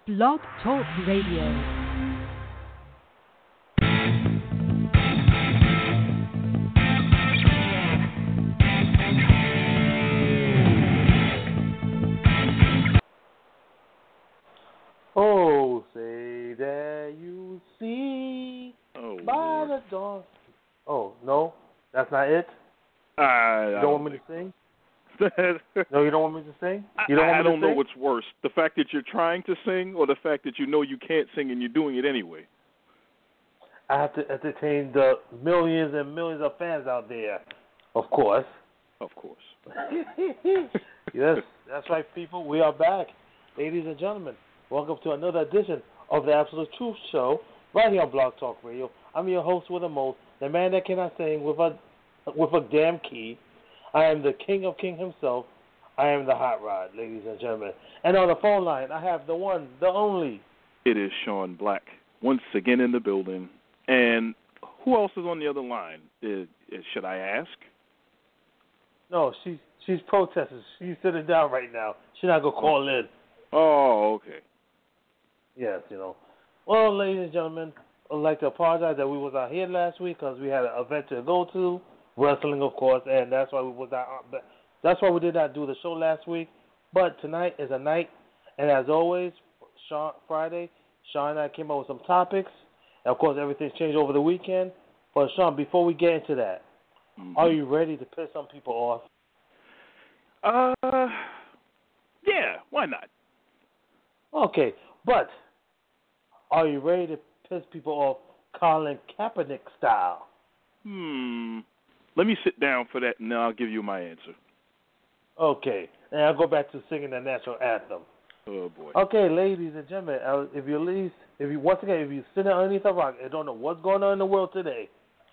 Blog Talk Radio. Oh, say that you see by the dawn. Oh, no, that's not it? You don't want me to sing? No, you don't want me to sing? You don't want me to I don't know sing? what's worse, the fact that you're trying to sing or the fact that you know you can't sing and you're doing it anyway. I have to entertain the millions and millions of fans out there, of course. Of course. Yes, that's right, people. We are back. Ladies and gentlemen, welcome to another edition of the Absolute Truth Show right here on Blog Talk Radio. I'm your host with the most, the man that cannot sing with a damn key. I am the king of king himself. I am the hot rod, ladies and gentlemen. And on the phone line, I have the one, the only. It is Sean Black, once again in the building. And who else is on the other line? Should I ask? No, she's protesting. She's sitting down right now. She's not going to call in. Oh, okay. Yes, you know. Well, ladies and gentlemen, I'd like to apologize that we was out here last week because we had an event to go to, wrestling, of course, and that's why that's why we did not do the show last week. But tonight is a night, and as always, Friday, Sean and I came up with some topics. And of course, everything's changed over the weekend. But Sean, before we get into that, are you ready to piss some people off? Yeah, why not? Okay, but are you ready to piss people off Colin Kaepernick style? Let me sit down for that, and then I'll give you my answer. Okay, and I'll go back to singing the national anthem. Oh, boy. Okay, ladies and gentlemen, if you sit underneath a rock and don't know what's going on in the world today,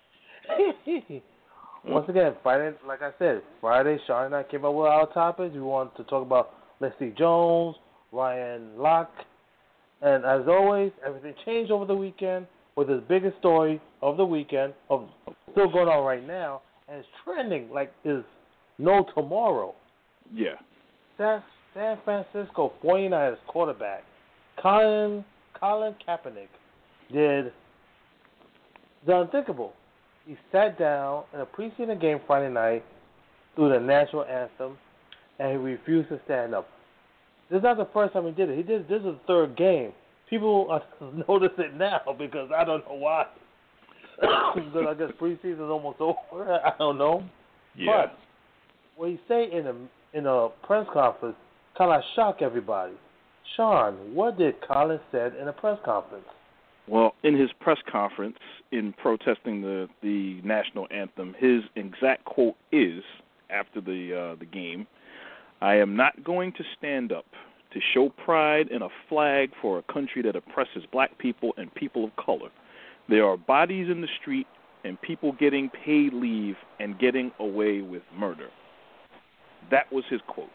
once again, Friday, like I said, Friday, Sean and I came up with our topics. We wanted to talk about Leslie Jones, Ryan Locke, and as always, everything changed over the weekend with the biggest story of the weekend, still going on right now, and it's trending like there's no tomorrow. Yeah. San Francisco 49ers quarterback Colin Kaepernick did the unthinkable. He sat down in a preseason game Friday night through the national anthem, and he refused to stand up. This is not the first time he did it. This is the third game. People notice it now because I don't know why. Because I guess preseason is almost over. I don't know. Yeah. But what he said in a press conference kind of shocked everybody. Sean, what did Colin said in a press conference? Well, in his press conference, in protesting the national anthem, his exact quote is, after the game, "I am not going to stand up to show pride in a flag for a country that oppresses black people and people of color. There are bodies in the street and people getting paid leave and getting away with murder." That was his quote.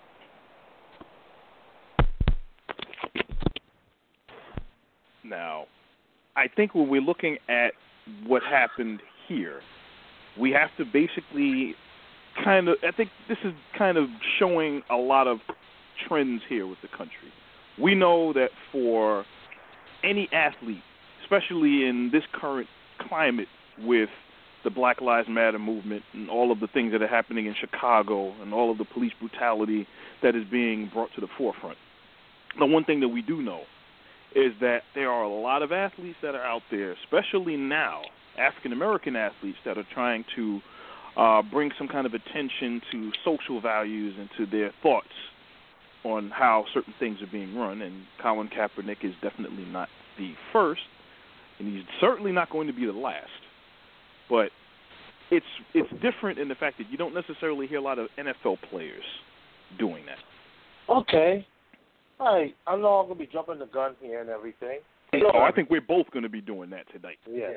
Now, I think when we're looking at what happened here, we have to basically I think this is kind of showing a lot of trends here with the country. We know that for any athlete, especially in this current climate with the Black Lives Matter movement and all of the things that are happening in Chicago and all of the police brutality that is being brought to the forefront, the one thing that we do know is that there are a lot of athletes that are out there, especially now, African-American athletes that are trying to bring some kind of attention to social values and to their thoughts on how certain things are being run. And Colin Kaepernick is definitely not the first, and he's certainly not going to be the last. But it's different in the fact that you don't necessarily hear a lot of NFL players doing that. Okay. All right. I know I'm going to be jumping the gun here and everything. Oh, I think we're both going to be doing that tonight. Yeah.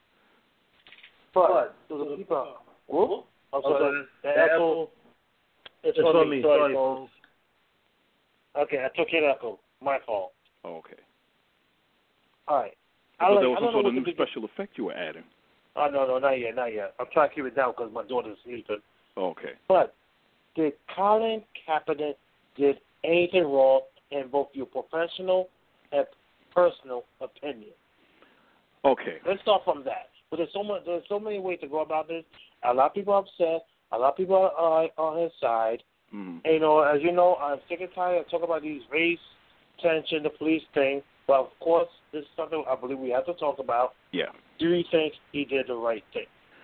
But to the people... Whoop? I'm sorry. The echo. It's on me. Sorry, folks. Okay, I took your echo. My fault. Oh, okay. All right. There was some sort of new special effect you were adding. Oh, no, not yet. I'm trying to keep it down because my daughter's sleeping. Okay. But did Colin Kaepernick did anything wrong in both your professional a personal opinion. Okay. Let's start from that. But there's so many ways to go about this. A lot of people are upset. A lot of people are on his side. Mm. And, as you know, I'm sick and tired of talking about these race tension, the police thing. But, of course, this is something I believe we have to talk about. Yeah. Do you think he did the right thing?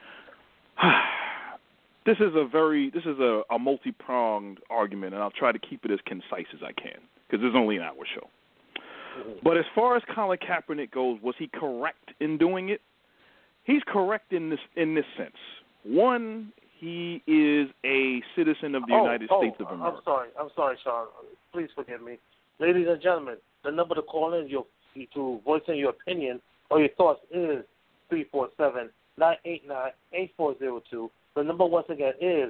This is a multi-pronged argument, and I'll try to keep it as concise as I can because there's only an hour show. Mm-hmm. But as far as Colin Kaepernick goes, was he correct in doing it? He's correct in this sense. One, he is a citizen of the United States of America. I'm sorry, Sean. Please forgive me. Ladies and gentlemen, the number to call in to voice in your opinion or your thoughts is 347-989-8402. The number once again is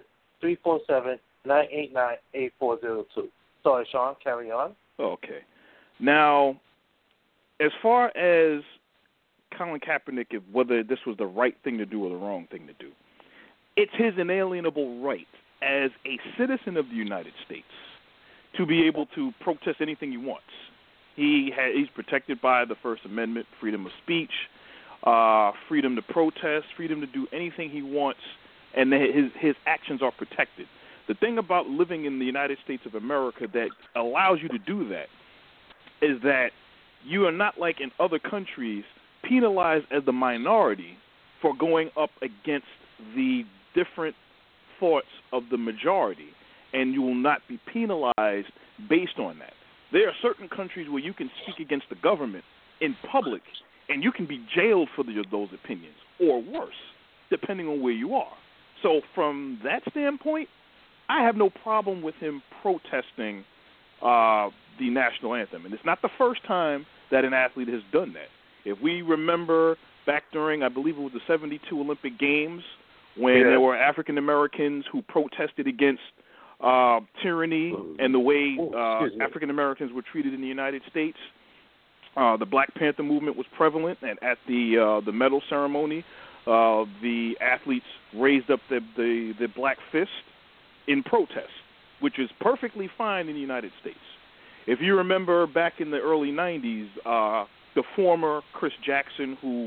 347-989-8402. Sorry, Sean, carry on. Okay. Now, as far as Colin Kaepernick, whether this was the right thing to do or the wrong thing to do, it's his inalienable right as a citizen of the United States to be able to protest anything he wants. He's protected by the First Amendment, freedom of speech, freedom to protest, freedom to do anything he wants, and his actions are protected. The thing about living in the United States of America that allows you to do that is that you are not like in other countries penalized as the minority for going up against the different thoughts of the majority, and you will not be penalized based on that. There are certain countries where you can speak against the government in public, and you can be jailed for those opinions, or worse, depending on where you are. So from that standpoint, I have no problem with him protesting the national anthem. And it's not the first time that an athlete has done that. If we remember back during, I believe it was the 72 Olympic Games, when there were African Americans who protested against tyranny and the way African Americans were treated in the United States. The Black Panther movement was prevalent, and at the medal ceremony, the athletes raised up the black fist in protest, which is perfectly fine in the United States. If you remember back in the early 90s, the former Chris Jackson, who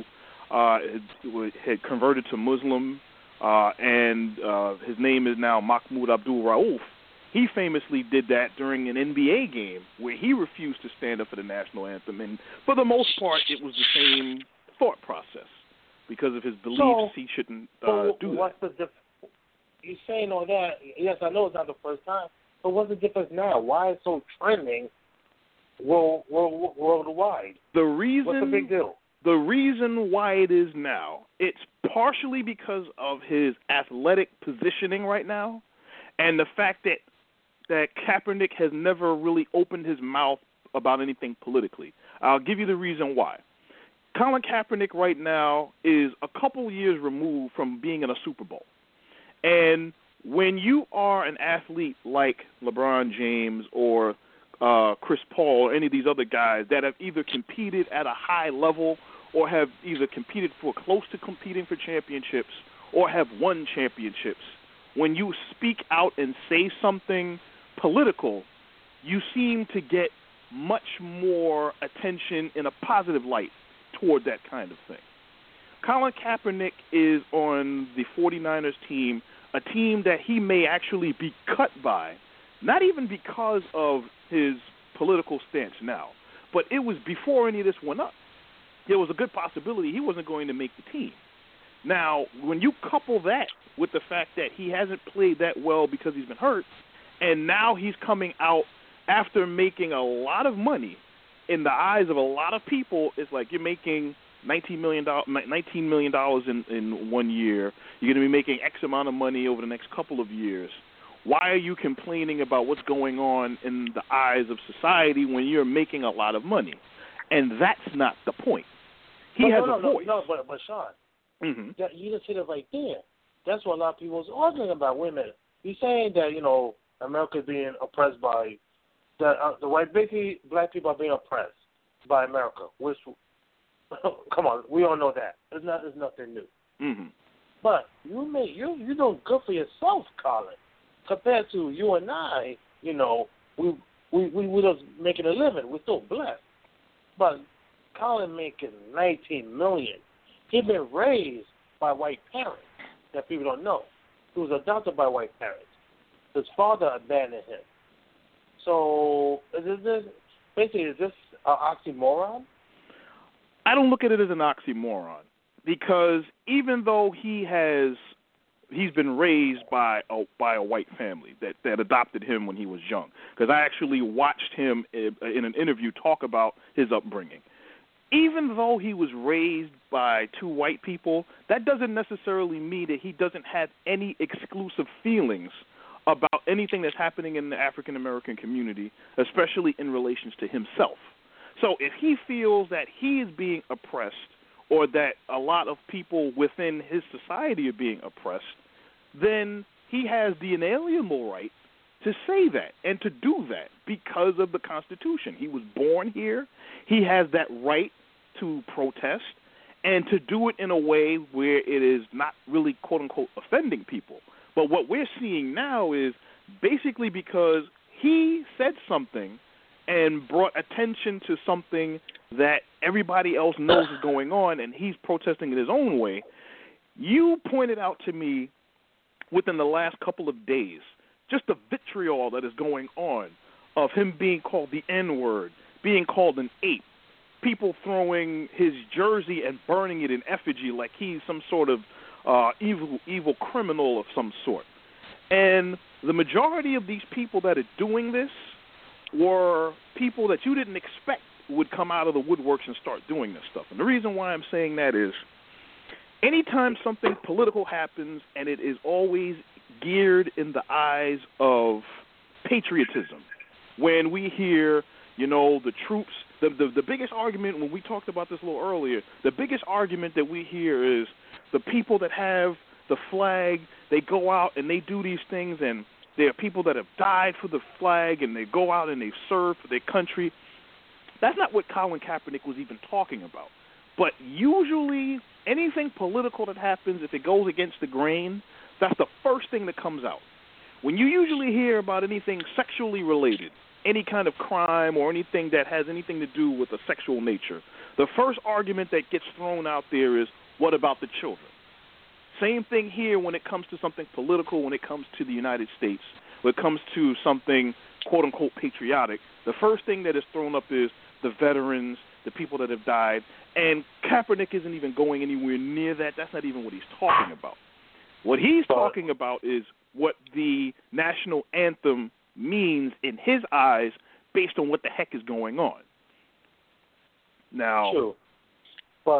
had converted to Muslim, and his name is now Mahmoud Abdul-Rauf, he famously did that during an NBA game where he refused to stand up for the national anthem. And for the most part, it was the same thought process. Because of his beliefs, he shouldn't do what's that. You're saying all that. Yes, I know it's not the first time. But what's the difference now? Why is it so trending worldwide? What's the big deal? The reason why it is now, it's partially because of his athletic positioning right now, and the fact that Kaepernick has never really opened his mouth about anything politically. I'll give you the reason why. Colin Kaepernick right now is a couple years removed from being in a Super Bowl. And when you are an athlete like LeBron James or Chris Paul or any of these other guys that have either competed at a high level or have either competed for close to competing for championships or have won championships, when you speak out and say something political, you seem to get much more attention in a positive light toward that kind of thing. Colin Kaepernick is on the 49ers team, a team that he may actually be cut by, not even because of his political stance now, but it was before any of this went up. There was a good possibility he wasn't going to make the team. Now, when you couple that with the fact that he hasn't played that well because he's been hurt, and now he's coming out after making a lot of money in the eyes of a lot of people, it's like you're making $19 million in 1 year. You're going to be making X amount of money over the next couple of years. Why are you complaining about what's going on in the eyes of society when you're making a lot of money? And that's not the point. He has a voice. But Sean, you just hit it right there. That's what a lot of people is arguing about. Wait a minute. You're saying that, America is being oppressed by the white, basically black people are being oppressed by America. Which, come on, we all know that. It's nothing new. Mm-hmm. But you're doing good for yourself, Colin. Compared to you and I, we just making a living. We're still blessed. But Colin making $19 million. He'd been raised by white parents that people don't know. He was adopted by white parents. His father abandoned him. So is this an oxymoron? I don't look at it as an oxymoron because even though he's been raised by a white family that adopted him when he was young, because I actually watched him in an interview talk about his upbringing. Even though he was raised by two white people, that doesn't necessarily mean that he doesn't have any exclusive feelings about anything that's happening in the African American community, especially in relations to himself. So if he feels that he is being oppressed or that a lot of people within his society are being oppressed, then he has the inalienable right to say that and to do that because of the Constitution. He was born here. He has that right to protest and to do it in a way where it is not really, quote-unquote, offending people. But what we're seeing now is basically because he said something and brought attention to something that everybody else knows is going on, and he's protesting in his own way. You pointed out to me within the last couple of days just the vitriol that is going on of him being called the N-word, being called an ape, people throwing his jersey and burning it in effigy like he's some sort of evil criminal of some sort. And the majority of these people that are doing this were people that you didn't expect would come out of the woodworks and start doing this stuff. And the reason why I'm saying that is anytime something political happens and it is always geared in the eyes of patriotism, when we hear, the troops, the biggest argument, when we talked about this a little earlier, the biggest argument that we hear is the people that have the flag, they go out and they do these things, and there are people that have died for the flag, and they go out and they serve for their country. That's not what Colin Kaepernick was even talking about. But usually anything political that happens, if it goes against the grain, that's the first thing that comes out. When you usually hear about anything sexually related, any kind of crime or anything that has anything to do with a sexual nature, the first argument that gets thrown out there is, what about the children? Same thing here when it comes to something political, when it comes to the United States, when it comes to something quote-unquote patriotic. The first thing that is thrown up is the veterans, the people that have died, and Kaepernick isn't even going anywhere near that. That's not even what he's talking about. What he's talking about is what the national anthem means in his eyes based on what the heck is going on. Now, true. But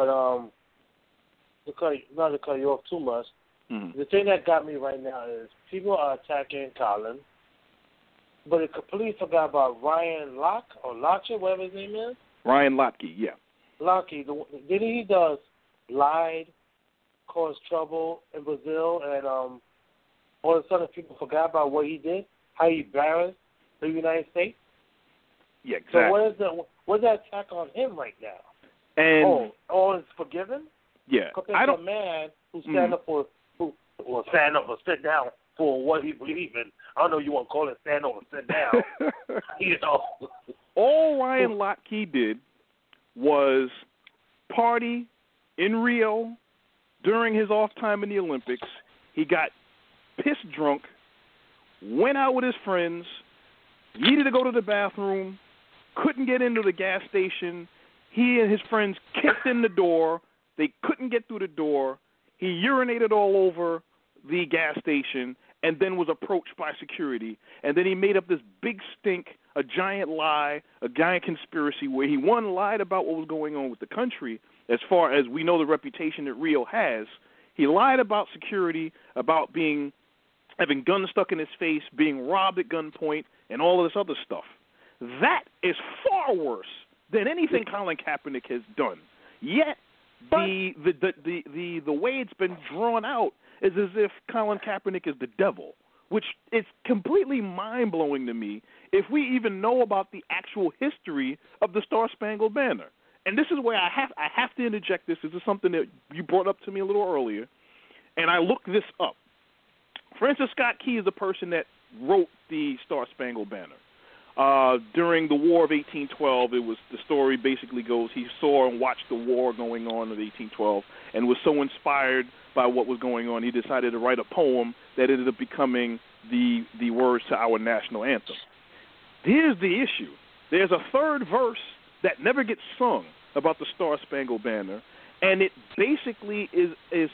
not to cut you off too much, the thing that got me right now is people are attacking Colin, but they completely forgot about Ryan Lochte, whatever his name is. Ryan Lochte, yeah. Lochte, he does lied, caused trouble in Brazil, and all of a sudden people forgot about what he did, how he embarrassed the United States. Yeah, exactly. So where's that attack on him right now? And it's forgiven? Yeah, compared to a man who stand up or sit down for what he believes in. I don't know if you want to call it stand up or sit down. All Ryan Lochte did was party in Rio during his off time in the Olympics. He got pissed drunk, went out with his friends, needed to go to the bathroom, couldn't get into the gas station. He and his friends kicked in the door. They couldn't get through the door. He urinated all over the gas station and then was approached by security. And then he made up this big stink, a giant lie, a giant conspiracy where he, one, lied about what was going on with the country as far as we know the reputation that Rio has. He lied about security, about having guns stuck in his face, being robbed at gunpoint, and all of this other stuff. That is far worse than anything Colin Kaepernick has done. Yet, the way it's been drawn out is as if Colin Kaepernick is the devil, which is completely mind-blowing to me if we even know about the actual history of the Star-Spangled Banner. And this is where I have to interject this. This is something that you brought up to me a little earlier, and I looked this up. Francis Scott Key is the person that wrote the Star-Spangled Banner. During the War of 1812, the story basically goes he saw and watched the war going on of 1812 and was so inspired by what was going on, he decided to write a poem that ended up becoming the words to our national anthem. Here's the issue. There's a third verse that never gets sung about the Star-Spangled Banner, and it basically is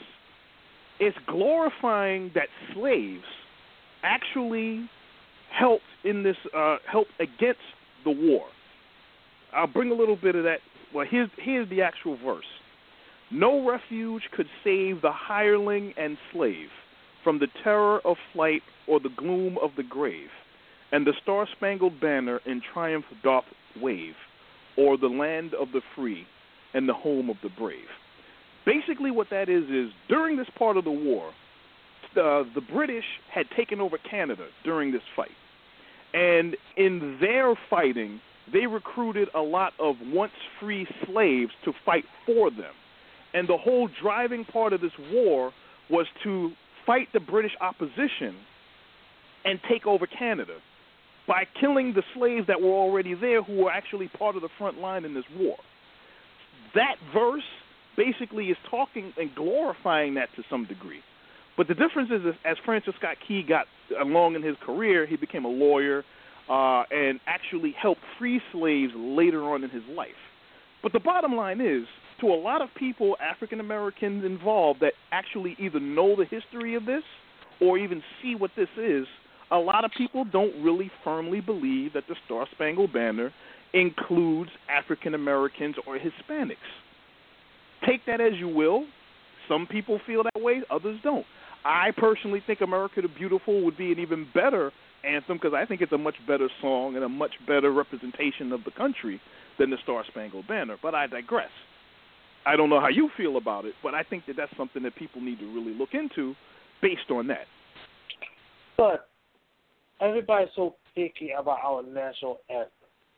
glorifying that slaves actually helped against the war. I'll bring a little bit of that. Well, here's the actual verse. No refuge could save the hireling and slave from the terror of flight or the gloom of the grave, and the Star-Spangled Banner in triumph doth wave o'er the land of the free and the home of the brave. Basically what that is during this part of the war, the British had taken over Canada during this fight. And in their fighting, they recruited a lot of once free slaves to fight for them. And the whole driving part of this war was to fight the British opposition and take over Canada by killing the slaves that were already there who were actually part of the front line in this war. That verse basically is talking and glorifying that to some degree. But the difference is, as Francis Scott Key got along in his career, he became a lawyer and actually helped free slaves later on in his life. But the bottom line is, to a lot of people, African Americans involved, that actually either know the history of this or even see what this is, a lot of people don't really firmly believe that the Star-Spangled Banner includes African Americans or Hispanics. Take that as you will. Some people feel that way, others don't. I personally think America the Beautiful would be an even better anthem because I think it's a much better song and a much better representation of the country than the Star-Spangled Banner, but I digress. I don't know how you feel about it, but I think that that's something that people need to really look into based on that. But everybody's so picky about our national anthem.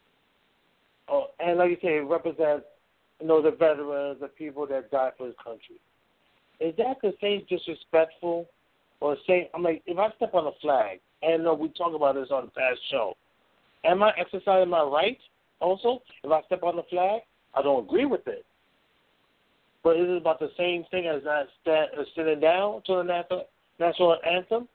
Oh, and like you say, it represents, the veterans, the people that died for this country. Is that the same disrespectful or same? I'm like, if I step on a flag, and we talked about this on the past show, am I exercising my right also? If I step on the flag, I don't agree with it. But is it about the same thing as not sitting down to the national anthem?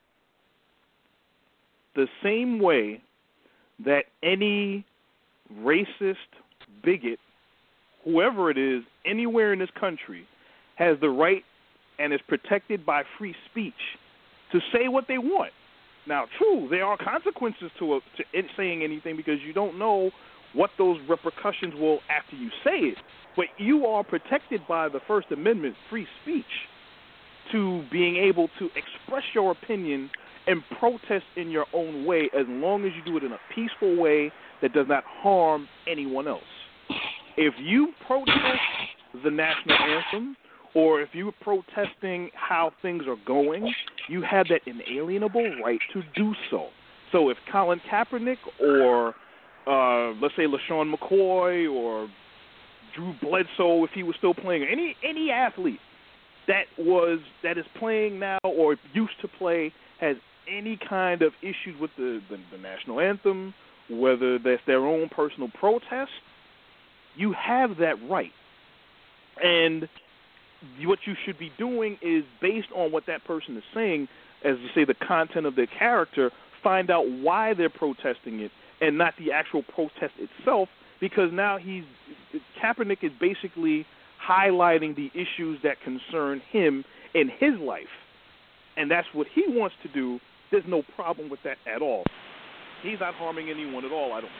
The same way that any racist, bigot, whoever it is, anywhere in this country, has the right and is protected by free speech to say what they want. Now, true, there are consequences to it saying anything because you don't know what those repercussions will after you say it. But you are protected by the First Amendment, free speech, to being able to express your opinion and protest in your own way as long as you do it in a peaceful way that does not harm anyone else. If you protest the national anthem or if you're protesting how things are going, you have that inalienable right to do so. So if Colin Kaepernick or, let's say, LaShawn McCoy or Drew Bledsoe, if he was still playing, any athlete that is playing now or used to play has any kind of issues with the national anthem, whether that's their own personal protest, you have that right. And what you should be doing is, based on what that person is saying, as you say, the content of their character, find out why they're protesting it and not the actual protest itself, because now Kaepernick is basically highlighting the issues that concern him in his life. And that's what he wants to do. There's no problem with that at all. He's not harming anyone at all, I don't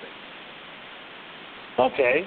think. Okay.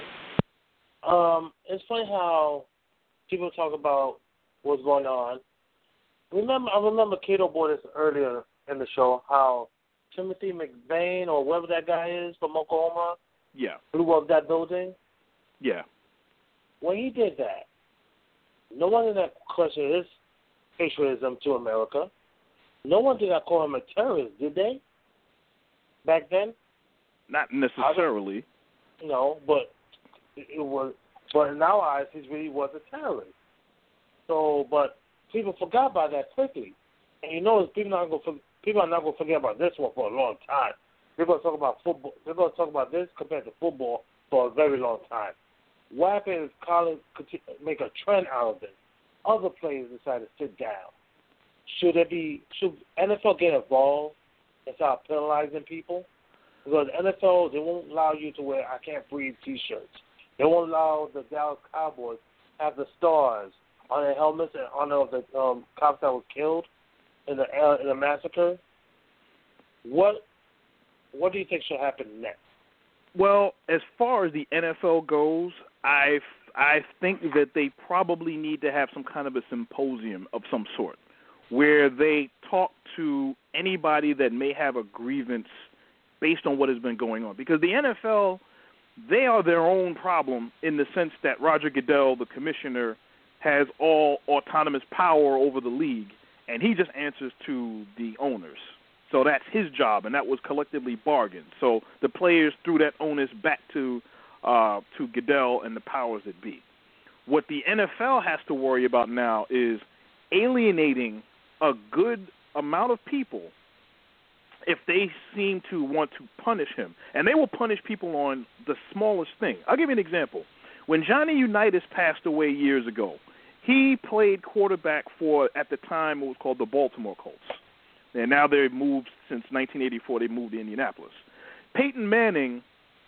It's funny how people talk about what's going on. I remember Cato brought this earlier in the show, how Timothy McVeigh or whoever that guy is from Oklahoma blew up that building. Yeah. When he did that, no one did not question his patriotism to America. No one did not call him a terrorist, did they? Back then? Not necessarily. No, but it was. But in our eyes, he really was a terrorist. So, but people forgot about that quickly, and people are not going to forget about this one for a long time. they're going to talk about football. They're going to talk about this compared to football for a very long time. What happened is Colin could make a trend out of this. Other players decide to sit down. Should NFL get involved and start penalizing people? Because NFL, they won't allow you to wear "I Can't Breathe" T-shirts. They won't allow the Dallas Cowboys to have the stars on their helmets in honor of the cops that were killed in the massacre. What do you think should happen next? Well, as far as the NFL goes, I think that they probably need to have some kind of a symposium of some sort where they talk to anybody that may have a grievance based on what has been going on. Because the NFL, they are their own problem in the sense that Roger Goodell, the commissioner, has all autonomous power over the league, and he just answers to the owners. So that's his job, and that was collectively bargained. So the players threw that onus back to Goodell and the powers that be. What the NFL has to worry about now is alienating a good amount of people if they seem to want to punish him. And they will punish people on the smallest thing. I'll give you an example. When Johnny Unitas passed away years ago, he played quarterback for, at the time, it was called the Baltimore Colts. And now they've moved, since 1984, they moved to Indianapolis. Peyton Manning,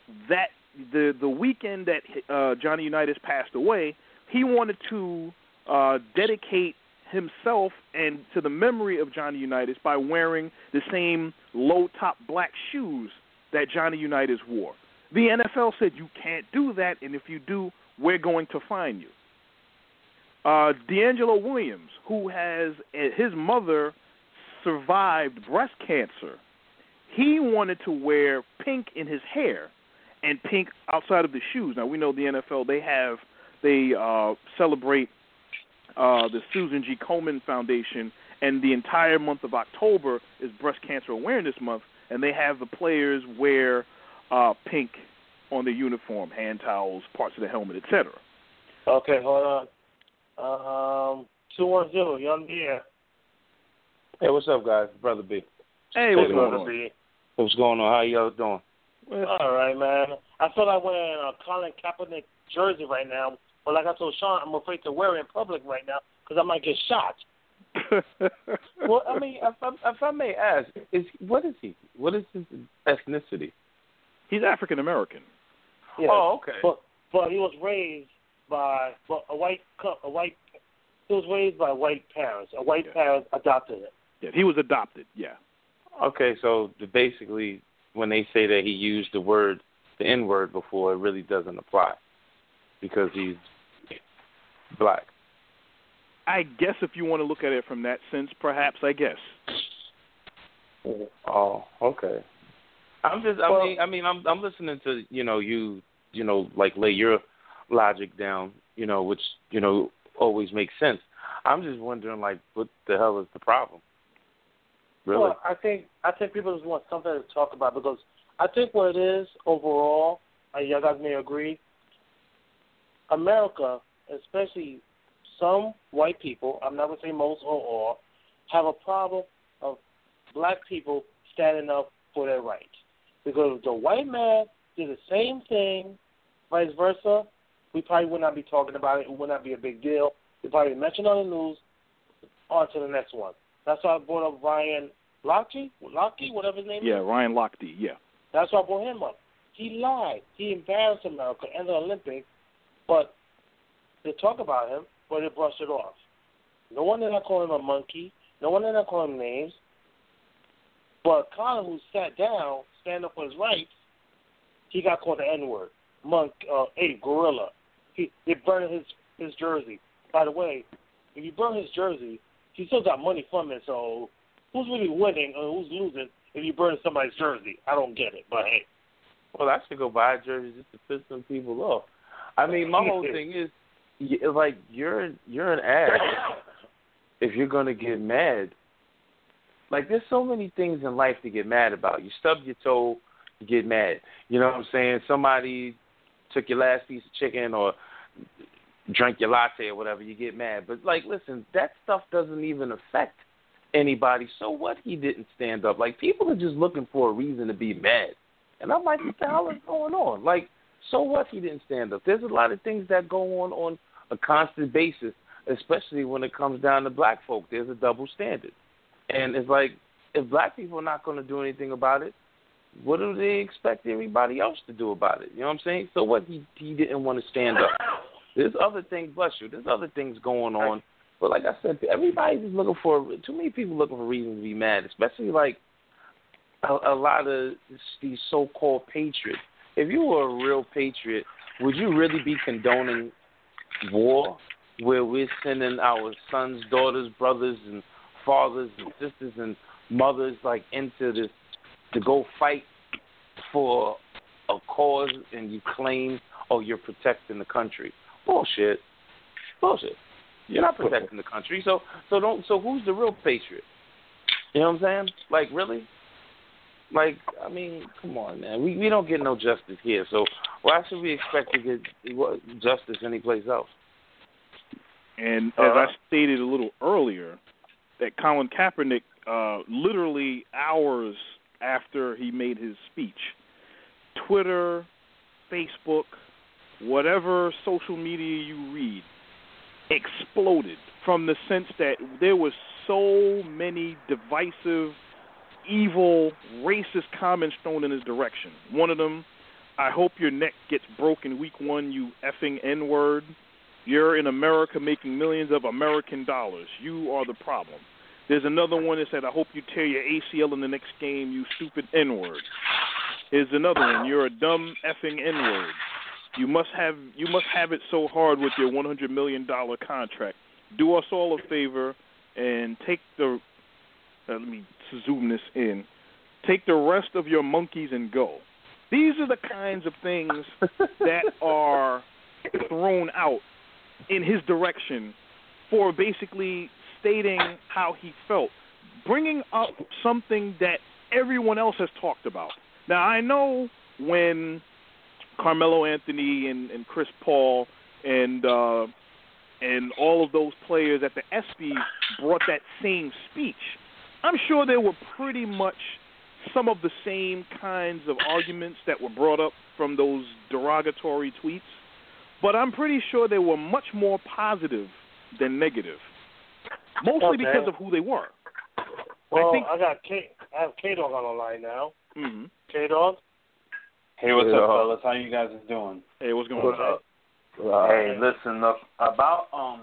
the weekend that Johnny Unitas passed away, he wanted to dedicate himself and to the memory of Johnny Unitas by wearing the same low-top black shoes that Johnny Unitas wore. The NFL said you can't do that, and if you do, we're going to fine you. D'Angelo Williams, who has his mother survived breast cancer, he wanted to wear pink in his hair and pink outside of the shoes. Now, we know the NFL, they celebrate the Susan G. Komen Foundation, and the entire month of October is Breast Cancer Awareness Month, and they have the players wear pink on their uniform, hand towels, parts of the helmet, etc. Okay, hold on. 210, you're on the air. Hey, what's up, guys? Brother B. Hey, what's going on? B? What's going on? How y'all doing? All right, man. I feel like wearing a Colin Kaepernick jersey right now, but like I told Sean, I'm afraid to wear it in public right now because I might get shot. Well, I mean, if I may ask, what is he? What is his ethnicity? He's African American. Yeah. Oh, okay. But he was raised by white parents. A white parents adopted him. Yeah, he was adopted. Yeah. Okay, so basically, when they say that he used the N-word before, it really doesn't apply because he's black. I guess if you want to look at it from that sense, perhaps, I guess. Oh, okay. I'm listening to, you like lay your logic down, which, always makes sense. I'm just wondering, like, what the hell is the problem? Really? Well, I think people just want something to talk about because I think what it is overall, you guys may agree, America, especially some white people, I'm not going to say most or all, have a problem of black people standing up for their rights. Because if the white man did the same thing, vice versa, we probably would not be talking about it. It would not be a big deal. We probably mention on the news. On to the next one. That's why I brought up Ryan Lochte, whatever his name is. Yeah, Ryan Lochte, yeah. That's why I brought him up. He lied. He embarrassed America and the Olympics, but they talk about him, but they brush it off. No one did not call him a monkey. No one did not call him names. But Colin, who sat down, stand up for his rights, he got called the N-word. Gorilla. They burned his jersey. By the way, if you burn his jersey, he still got money from it, so who's really winning or who's losing if you burn somebody's jersey? I don't get it, but hey. Well, I should go buy a jersey just to piss some people off. I mean, my whole thing is, like, you're an ass if you're going to get mad. Like, there's so many things in life to get mad about. You stub your toe, you get mad. You know what I'm saying? Somebody took your last piece of chicken or drank your latte or whatever, you get mad. But, like, listen, that stuff doesn't even affect anybody. So what he didn't stand up? Like, people are just looking for a reason to be mad. And I'm like, what the hell is going on? Like, so what he didn't stand up? There's a lot of things that go on a constant basis, especially when it comes down to black folk. There's a double standard. And it's like, if black people are not going to do anything about it, what do they expect everybody else to do about it? You know what I'm saying? So what, he didn't want to stand up. There's other things, bless you, there's other things going on. But like I said, everybody's just looking for, too many people looking for reasons to be mad, especially like a lot of these so-called patriots. If you were a real patriot, would you really be condoning war where we're sending our sons, daughters, brothers, and fathers and sisters and mothers like into this to go fight for a cause, and you claim, oh, you're protecting the country? Bullshit. You're not protecting the country. So who's the real patriot? You know what I'm saying? Like, really? Like, I mean, come on, man. We don't get no justice here. So why should we expect to get justice anyplace else? And as I stated a little earlier, that Colin Kaepernick, literally hours after he made his speech, Twitter, Facebook, whatever social media you read, exploded from the sense that there was so many divisive, evil, racist comments thrown in his direction. One of them, I hope your neck gets broken week 1, you effing N-word. You're in America making millions of American dollars. You are the problem. There's another one that said, I hope you tear your ACL in the next game, you stupid N-word. Here's another one, you're a dumb effing N-word. You must have it so hard with your $100 million contract. Do us all a favor and take the let me zoom this in. Take the rest of your monkeys and go. These are the kinds of things that are thrown out in his direction for basically stating how he felt, bringing up something that everyone else has talked about. Now, I know when Carmelo Anthony and Chris Paul and all of those players at the ESPYs brought that same speech, I'm sure there were pretty much some of the same kinds of arguments that were brought up from those derogatory tweets, but I'm pretty sure they were much more positive than negative, mostly because of who they were. Well, I have K-Dog on the line now. Mm-hmm. K-Dog? Hey, what's up, fellas? How you guys is doing? Hey, what's going on? Hey, listen, look, about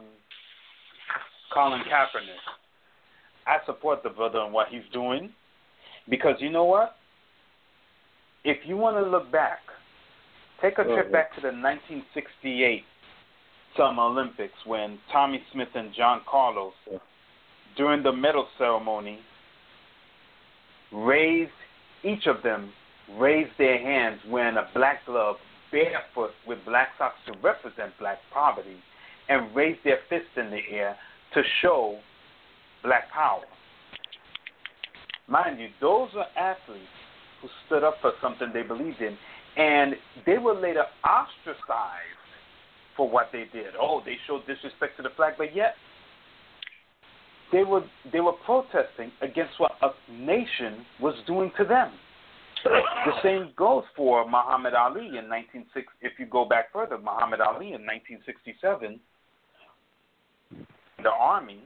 Colin Kaepernick, I support the brother and what he's doing, because you know what? If you want to look back, take a trip back to the 1968 Summer Olympics when Tommy Smith and John Carlos, during the medal ceremony, each of them raised their hands wearing a black glove, barefoot with black socks to represent black poverty, and raised their fists in the air to show black power. Mind you, those are athletes who stood up for something they believed in, and they were later ostracized for what they did. Oh, they showed disrespect to the flag, but yet they were protesting against what a nation was doing to them. The same goes for Muhammad Ali in 1960. If you go back further, Muhammad Ali in 1967, the army.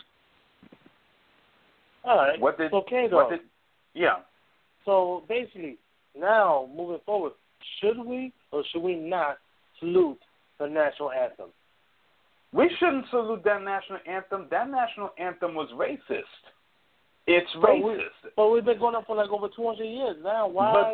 All right. Yeah. So basically, now moving forward, should we or should we not salute the national anthem? We shouldn't salute that national anthem. That national anthem was racist. It's racist. But we've been going up for like over 200 years now. Why?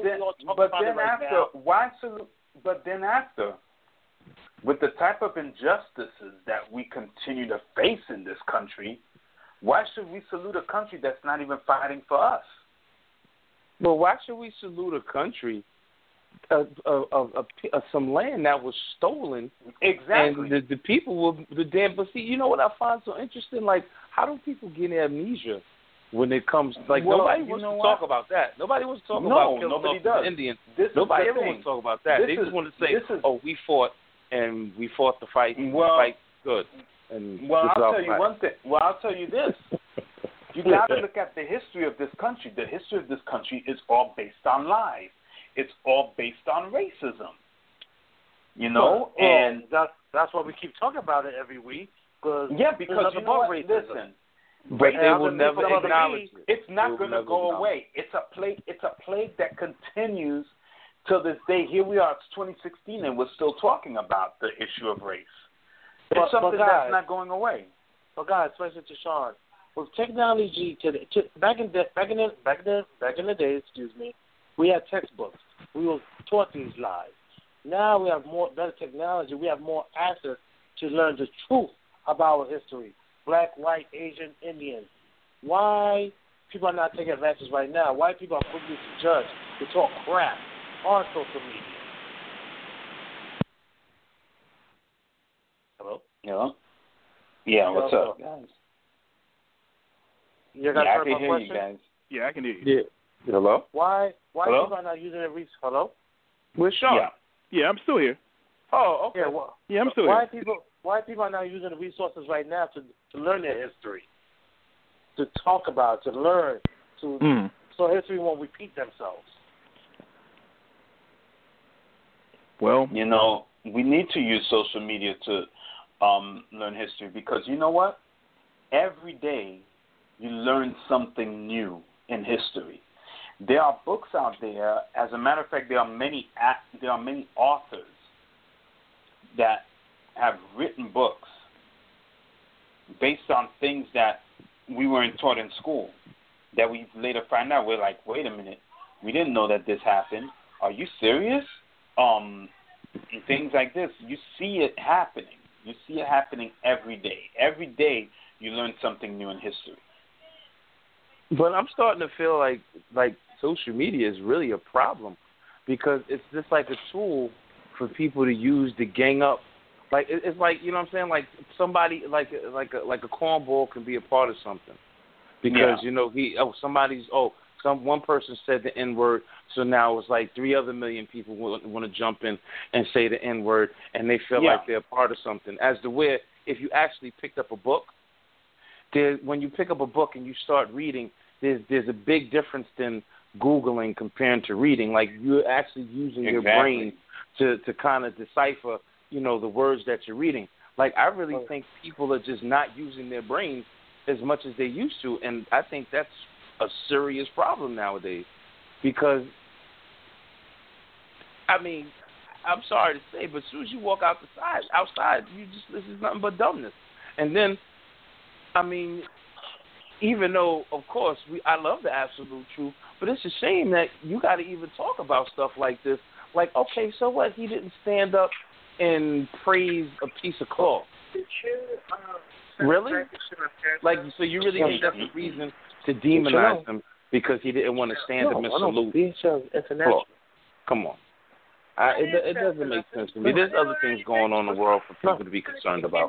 But then after, with the type of injustices that we continue to face in this country, why should we salute a country that's not even fighting for us? Well, why should we salute a country of some land that was stolen? Exactly. And the people were the damn. But see, you know what I find so interesting? Like, how do people get amnesia when it comes? Like, nobody wants to talk about that. Nobody wants to talk about killing off the Indians. Nobody ever wants to talk about that. They just want to say, "Oh, we fought and we fought the fight. Well, fight good." And I'll tell you one thing. Well, I'll tell you this. You got to look at the history of this country. The history of this country is all based on lies. It's all based on racism. You know, and that's why we keep talking about it every week. Because you know what? Listen, but they will never acknowledge it. It's not going to go away. It's a plague that continues till this day. Here we are, it's 2016, and we're still talking about the issue of race. It's something that's not going away. But guys, especially to Sean, with technology back in the day, we had textbooks. We were taught these lies. Now we have better technology. We have more access to learn the truth about our history. Black, white, Asian, Indian. Why people are not taking advantage right now? Why people are putting you to judge to talk crap on social media? Hello? Yeah, what's up, guys? You guys I heard can my hear question? you guys. Yeah, I can hear you. Yeah. Hello? Why Hello? people are not using it? Hello? Where's Sean? Yeah, I'm still here. Oh, okay. Yeah, I'm still why here. Why people are not using the resources right now to learn their history, to talk about, to learn, so history won't repeat themselves. Well, you know, we need to use social media to learn history because you know what? Every day you learn something new in history. There are books out there. As a matter of fact, there are many authors that have written books based on things that we weren't taught in school. That we later find out, we're like, wait a minute, we didn't know that this happened. Are you serious? And things like this, you see it happening. You see it happening every day. Every day you learn something new in history. But I'm starting to feel like social media is really a problem because it's just like a tool for people to use to gang up. Like it's like, you know what I'm saying? Like somebody like a cornball can be a part of something because you know one person said the N-word, so now it's like 3 other million people want to jump in and say the N-word, and they feel like they're a part of something. As to where if you actually picked up a book, when you pick up a book and you start reading, there's a big difference than Googling comparing to reading. Like you're actually using your brain to kind of decipher, you know, the words that you're reading. Like I really think people are just not using their brains as much as they used to, and I think that's a serious problem nowadays because, I mean, I'm sorry to say, but as soon as you walk outside, this is nothing but dumbness. And then, I mean, even though, of course, I love the absolute truth, but it's a shame that you got to even talk about stuff like this. Like, okay, so what? He didn't stand up and praise a piece of cloth. Really? Like, so you really think that's the reason to demonize him because he didn't want to stand up and salute? Cloth. Come on. It doesn't make sense to me. There's other things going on in the world for people to be concerned about.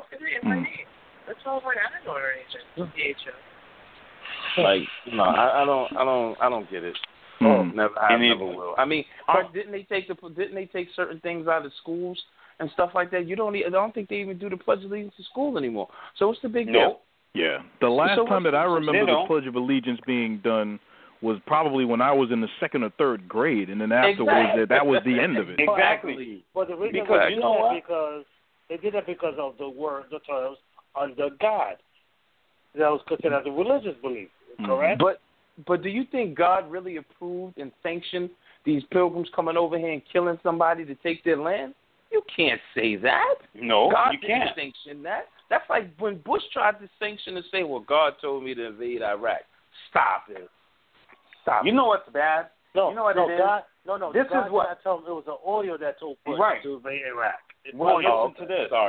Like, no, I don't get it. Never will. I mean, didn't they take certain things out of schools and stuff like that? I don't think they even do the Pledge of Allegiance in school anymore. So what's the big deal? Yeah, the last time that I remember the Pledge of Allegiance being done was probably when I was in the 2nd or 3rd grade, and then afterwards that was the end of it. Exactly. But the reason because you know what? Because they did that because of the terms under God. That was considered as a religious belief, correct? But do you think God really approved and sanctioned these pilgrims coming over here and killing somebody to take their land? You can't say that. No, God you didn't can't sanction that. That's like when Bush tried to sanction and say, well, God told me to invade Iraq. Stop it. You know what's bad? No, you know what it is? No. This God is what did not tell him. It was an audio that told Bush to invade Iraq. Well, listen to this. Sorry.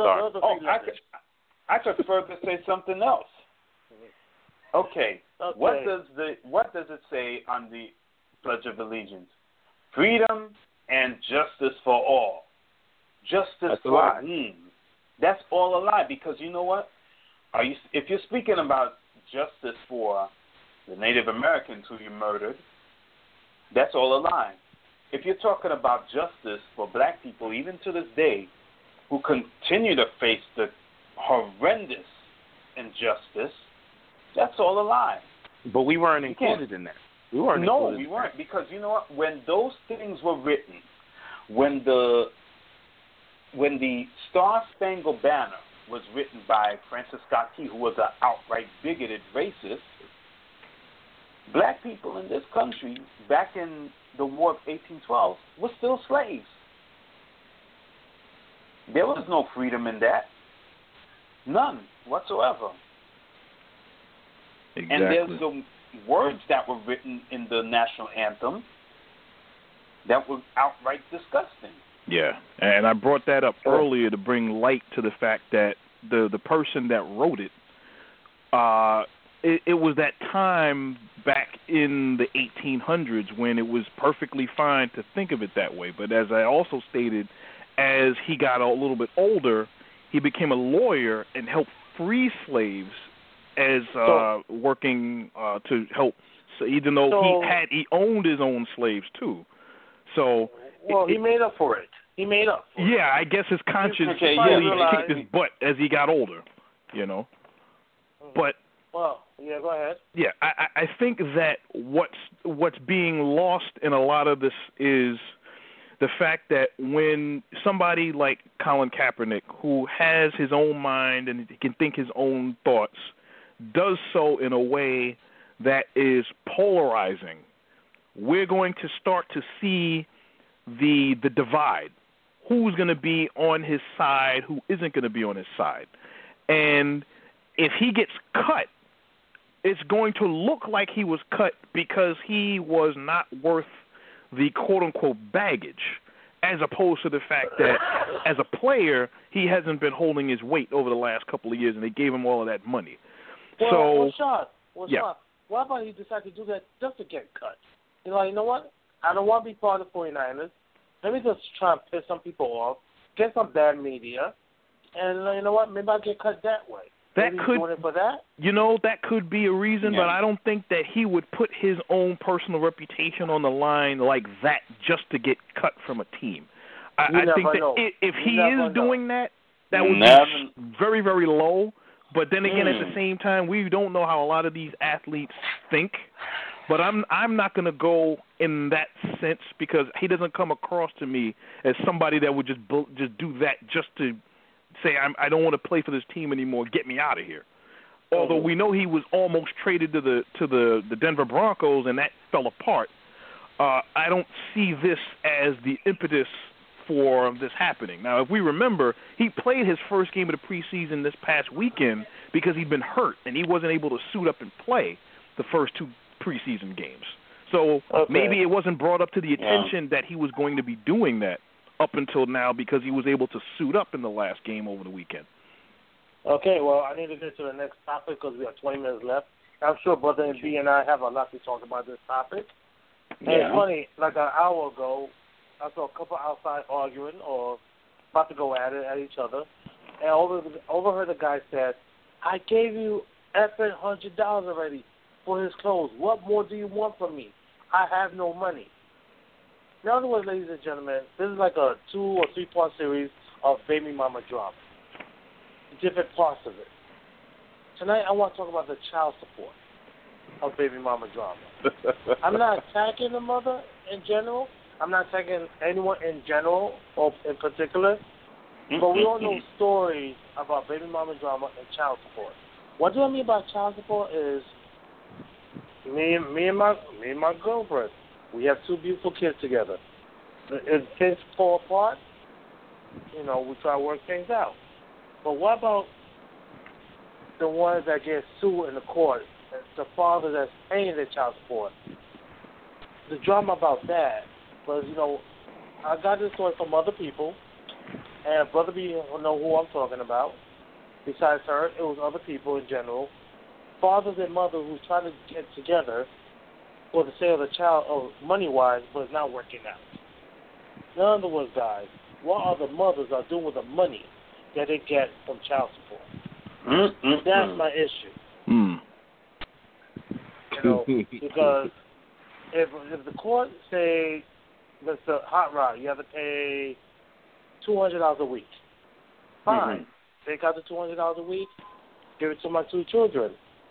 I could further say something else. Okay. What does it say on the Pledge of Allegiance? Freedom and justice for all. Justice for whom? That's all a lie because you know what? If you're speaking about justice for the Native Americans who you murdered, that's all a lie. If you're talking about justice for black people, even to this day, who continue to face the horrendous injustice, That's all a lie. But we weren't included in that. We weren't. No, included we in weren't, that. because you know what? When those things were written, when the Star Spangled Banner was written by Francis Scott Key, who was an outright bigoted racist, black people in this country back in the War of 1812 were still slaves. There was no freedom in that. None whatsoever. Exactly. And there's the words that were written in the national anthem that were outright disgusting. Yeah, and I brought that up earlier to bring light to the fact that the person that wrote it, it was that time back in the 1800s when it was perfectly fine to think of it that way. But as I also stated, as he got a little bit older, he became a lawyer and helped free slaves as working to help. So even though he owned his own slaves too. So he made up for it. He made up for it. Yeah, I guess his conscience really kicked his butt as he got older, you know. But go ahead. Yeah, I think that what's being lost in a lot of this is the fact that when somebody like Colin Kaepernick, who has his own mind and can think his own thoughts, does so in a way that is polarizing, we're going to start to see the divide. Who's going to be on his side, who isn't going to be on his side. And if he gets cut, it's going to look like he was cut because he was not worth the quote-unquote baggage, as opposed to the fact that as a player, he hasn't been holding his weight over the last couple of years, and they gave him all of that money. Sean, why about he decided to do that just to get cut? You know what? I don't want to be part of the 49ers. Let me just try and piss some people off, get some bad media, and you know what? Maybe I'll get cut that way. That Maybe could, doing it for that? That could be a reason, but I don't think that he would put his own personal reputation on the line like that just to get cut from a team. I think that if he is doing that, that would be very, very low. But then again, at the same time, we don't know how a lot of these athletes think. But I'm not going to go in that sense because he doesn't come across to me as somebody that would just do that just to say I don't want to play for this team anymore. Get me out of here. Although we know he was almost traded to the Denver Broncos and that fell apart. I don't see this as the impetus for this happening. Now, if we remember, he played his first game of the preseason this past weekend because he'd been hurt and he wasn't able to suit up and play the first two preseason games. So maybe it wasn't brought up to the attention that he was going to be doing that up until now because he was able to suit up in the last game over the weekend. Okay, well, I need to get to the next topic because we have 20 minutes left. I'm sure Brother B and I have a lot to talk about this topic. And it's funny, like an hour ago, I saw a couple outside arguing or about to go at each other. And overheard the guy said, I gave you effing $100 already for his clothes. What more do you want from me? I have no money. In other words, ladies and gentlemen, this is like a 2 or 3 part series of Baby Mama drama. Different parts of it. Tonight I want to talk about the child support of Baby Mama drama. I'm not attacking the mother in general. I'm not attacking anyone in general or in particular. But we all know stories about Baby Mama drama and child support. What do I mean by child support is me and my girlfriend. We have 2 beautiful kids together. If things fall apart, we try to work things out. But what about the ones that get sued in the court? The father that's paying their child support. The drama about that was, I got this story from other people, and Brother B will know who I'm talking about. Besides her, it was other people in general. Fathers and mothers who's trying to get together for the sale of the child, money-wise, but it's not working out. In other words, guys, what are the mothers are doing with the money that they get from child support? That's my issue. Because if the court say, Mr. Hot Rod, you have to pay $200 a week. Fine. Take out the $200 a week, give it to my 2 children.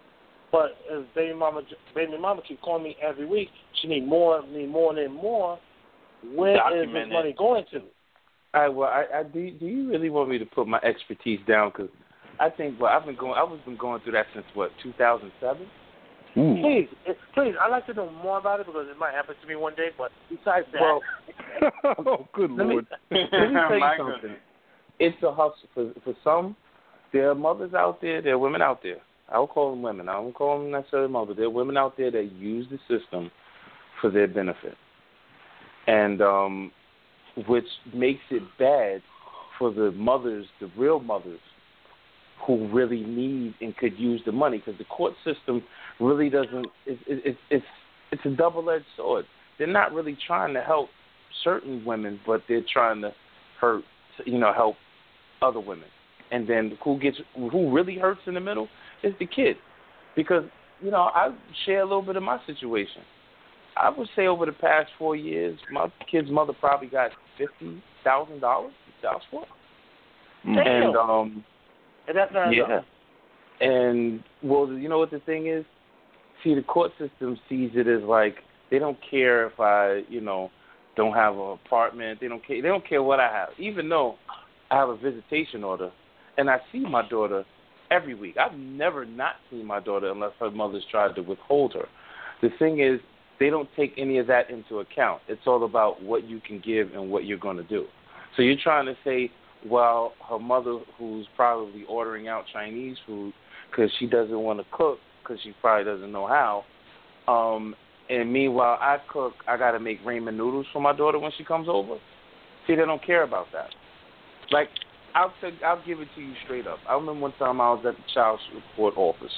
But as baby mama keep calling me every week, she need more. Where is this money going to? All right. Well, do you really want me to put my expertise down? Because I think I was been going through that since 2007. Please, I'd like to know more about it because it might happen to me one day. But besides that, oh, good Lord! Let me tell you something. It's a hustle for some. There are mothers out there. There are women out there. I'll call them women. I don't call them necessarily mothers. There are women out there that use the system for their benefit, and which makes it bad for the mothers, the real mothers, who really need and could use the money, because the court system really doesn't. It's a double-edged sword. They're not really trying to help certain women, but they're trying to help other women. And then who really hurts in the middle is the kid, because I share a little bit of my situation. I would say over the past 4 years, my kid's mother probably got $50,000 child support. And that's not enough. And well, you know what the thing is? See, the court system sees it as like they don't care if I, don't have an apartment. They don't care. They don't care what I have, even though I have a visitation order, and I see my daughter every week. I've never not seen my daughter unless her mother's tried to withhold her. The thing is, they don't take any of that into account. It's all about what you can give and what you're going to do. So you're trying to say, well, her mother, who's probably ordering out Chinese food because she doesn't want to cook because she probably doesn't know how, and meanwhile I cook, I got to make ramen noodles for my daughter when she comes over. See, they don't care about that. Like, I'll give it to you straight up. I remember one time I was at the child support office,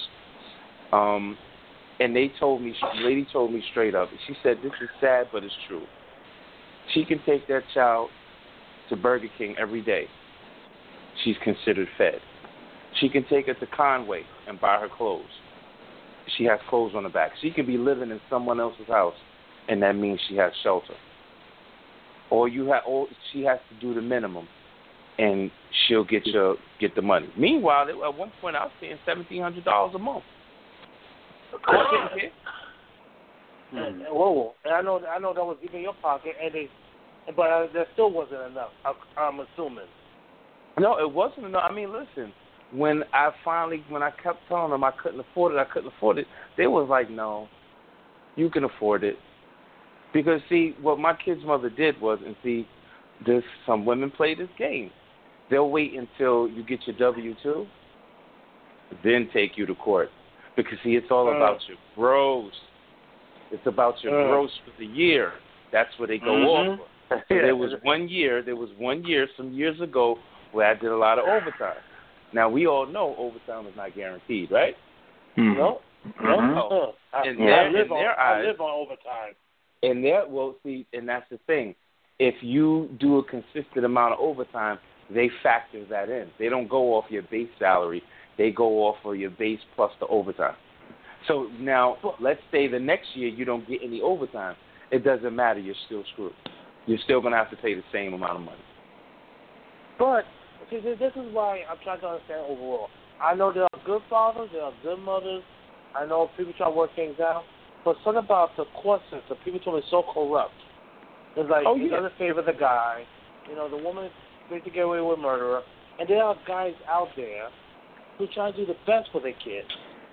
and the lady told me straight up, she said, this is sad, but it's true. She can take that child to Burger King every day. She's considered fed. She can take her to Conway and buy her clothes. She has clothes on her back. She can be living in someone else's house, and that means she has shelter. Or she has to do the minimum, and she'll get the money. Meanwhile, at one point I was paying $1,700 a month. Whoa! And I know that was even your pocket, but that still wasn't enough. I'm assuming. No, it wasn't enough. I mean, listen. When I kept telling them I couldn't afford it, they was like, no, you can afford it. Because, see, what my kid's mother did was, some women play this game. They'll wait until you get your W-2, then take you to court. Because, see, it's all about your gross. It's about your gross for the year. That's what they go off of. So there was one year some years ago where I did a lot of overtime. Now, we all know overtime is not guaranteed, right? Mm-hmm. No. I live on overtime. And that's the thing. If you do a consistent amount of overtime, they factor that in. They don't go off your base salary. They go off of your base plus the overtime. So now, let's say the next year you don't get any overtime. It doesn't matter. You're still screwed. You're still going to have to pay the same amount of money. But see, this is why I'm trying to understand overall. I know there are good fathers, there are good mothers. I know people try to work things out. But something about the court system, people told me it's so corrupt. It's like, it doesn't favor the guy. The woman is going to get away with murderer. And there are guys out there who try to do the best for their kids.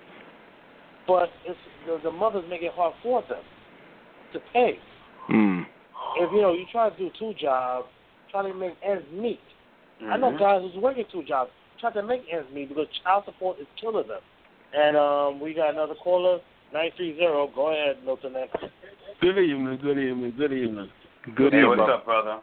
But the mothers make it hard for them to pay. Mm. If, you try to do two jobs, trying to make ends meet. Mm-hmm. I know guys who's working two jobs, trying to make ends meet because child support is killing them. And we got another caller, 930. Go ahead, Milton. Good evening. Hey, what's up, brother?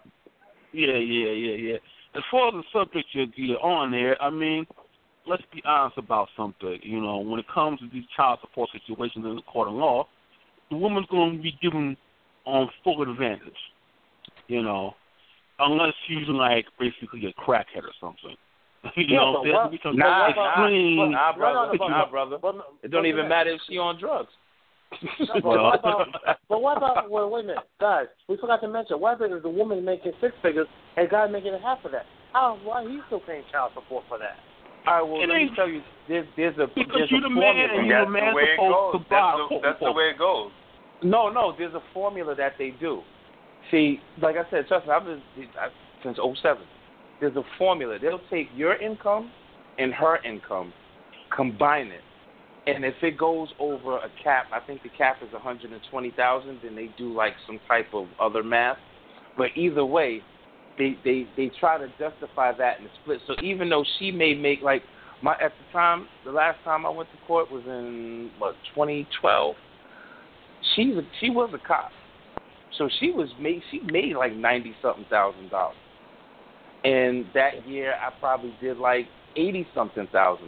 Yeah. As far as the subject you're on here, I mean, let's be honest about something. When it comes to these child support situations in the court of law, the woman's going to be given full advantage, unless she's like basically a crackhead or something. Nah, brother. It don't even matter if she's on drugs. But what about, wait a minute, guys, we forgot to mention, what if the woman making six figures and guy making half of that? Why are you still paying child support for that? All right, well, let me tell you, there's a because there's you're a the man formula. and you're the man supposed to buy. That's the way it goes. No, there's a formula that they do. See, like I said, trust me, I've been since 2007. There's a formula. They'll take your income and her income, combine it, and if it goes over a cap, I think the cap is $120,000. Then they do like some type of other math. But either way, they try to justify that in the split. So even though she may make at the time, the last time I went to court was in 2012. She was a cop, so she made like $90-something thousand. And that year I probably did like $80-something thousand.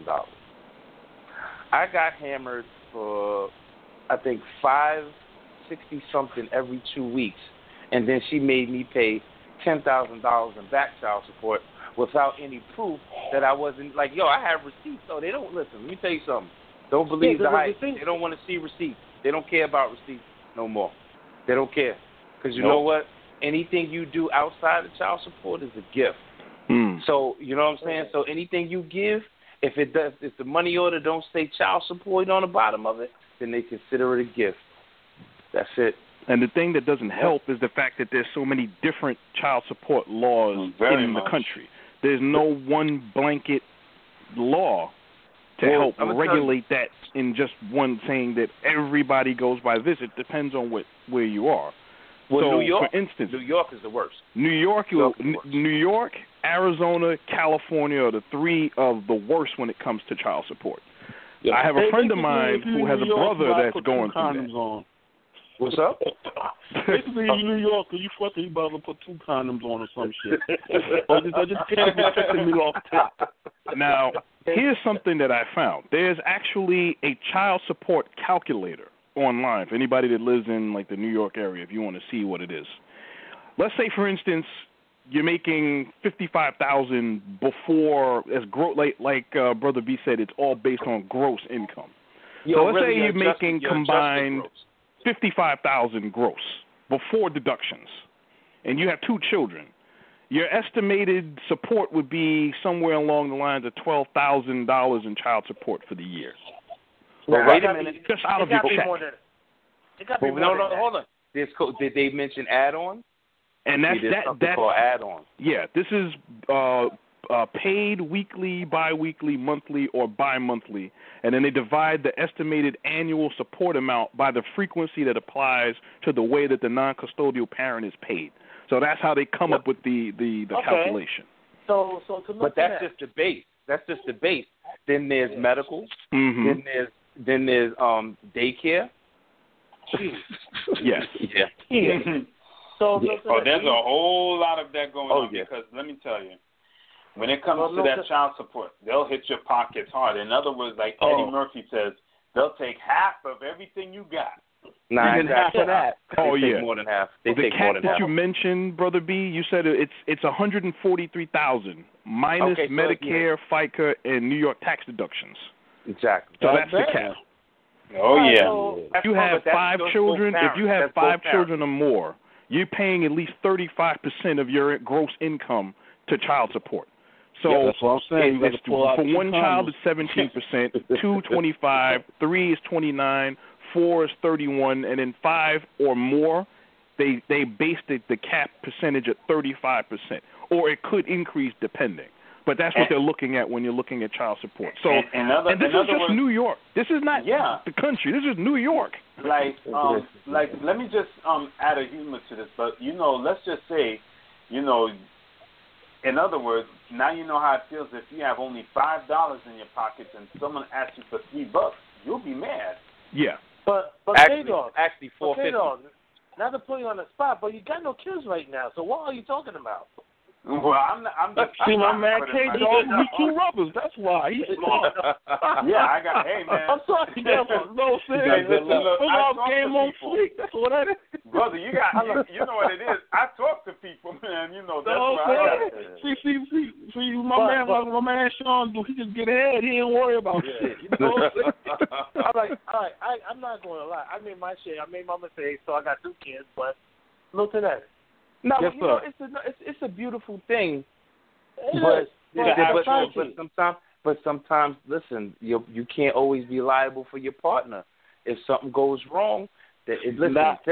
I got hammered for I think $560-something every 2 weeks, and then she made me pay $10,000 in back child support without any proof that I wasn't I have receipts. So they don't listen. Let me tell you something. Don't believe the hype. They don't want to see receipts. They don't care about receipts no more. They don't care because you know what? Anything you do outside of child support is a gift. So you know what I'm saying. So anything you give, if the money order don't say child support on the bottom of it, then they consider it a gift. That's it. And the thing that doesn't help is the fact that there's so many different child support laws in the country. There's no one blanket law to help regulate that in just one saying that everybody goes by this. It depends on where you are. Well, so, New York, for instance, New York is the worst. New York, Arizona, California are the three of the worst when it comes to child support. Yeah. I have a friend of mine who has a brother that's going through that. On. What's up? Basically, in New York, you fucking you about to put 2 condoms on or some shit. I just can't be checking me off top. Now, here's something that I found. There's actually a child support calculator online for anybody that lives in the New York area if you want to see what it is. Let's say, for instance, you're making $55,000 before as Brother B said, it's all based on gross income. So let's say you're making combined $55,000 gross before deductions, and you have 2 children. Your estimated support would be somewhere along the lines of $12,000 in child support for the year. Well, wait a minute. Just out of your check. Hold on. Did they mention add-on? And that's called add-on. Yeah, this is paid weekly, bi-weekly, monthly, or bi-monthly, and then they divide the estimated annual support amount by the frequency that applies to the way that the non-custodial parent is paid. So that's how they come up with the calculation. So to look but that's just the base. That's just the base. Then there's medical. Mm-hmm. Then there's daycare. Yes. Yeah. So there's a whole lot of that going on because let me tell you, when it comes to that child support, they'll hit your pockets hard. In other words, like Eddie Murphy says, they'll take half of everything you got. Even half of that. They take more than half. They the take cap more than that half. you mentioned, Brother B, you said it's $143,000 minus Medicare, FICA, and New York tax deductions. Exactly. So that's the cap. Oh yeah. If you have 5 children, children or more, you're paying at least 35% of your gross income to child support. So that's what I'm saying. For one child, it's 17%, 2 25, 3 is 29, 4 is 31, and then 5 or more, they based the cap percentage at 35%, or it could increase depending. But that's what they're looking at when you're looking at child support. So, and this is just New York. This is not the country. This is New York. Let me just add a humor to this. But let's just say, in other words, now you know how it feels if you have only $5 in your pockets and someone asks you for $3, you'll be mad. Yeah. But actually $4.50. Not to put you on the spot, but you got no kids right now. So what are you talking about? Well, I'm just. See, my man K-Dog, we 2 rubbers. That's why. He's smart. Yeah, hey, man. I'm sorry. No, serious. Game on fleek. That's what that is. Brother, you know what it is. I talk to people, man. That's what I got. See, my man Sean, he just get ahead. He ain't worry about shit. You know what I'm saying? I'm not going to lie. I made my shit. I made my mistake, so I got 2 kids, but look at that. No, yes, it's a beautiful thing. But But sometimes, listen, you can't always be liable for your partner. If something goes wrong, sometimes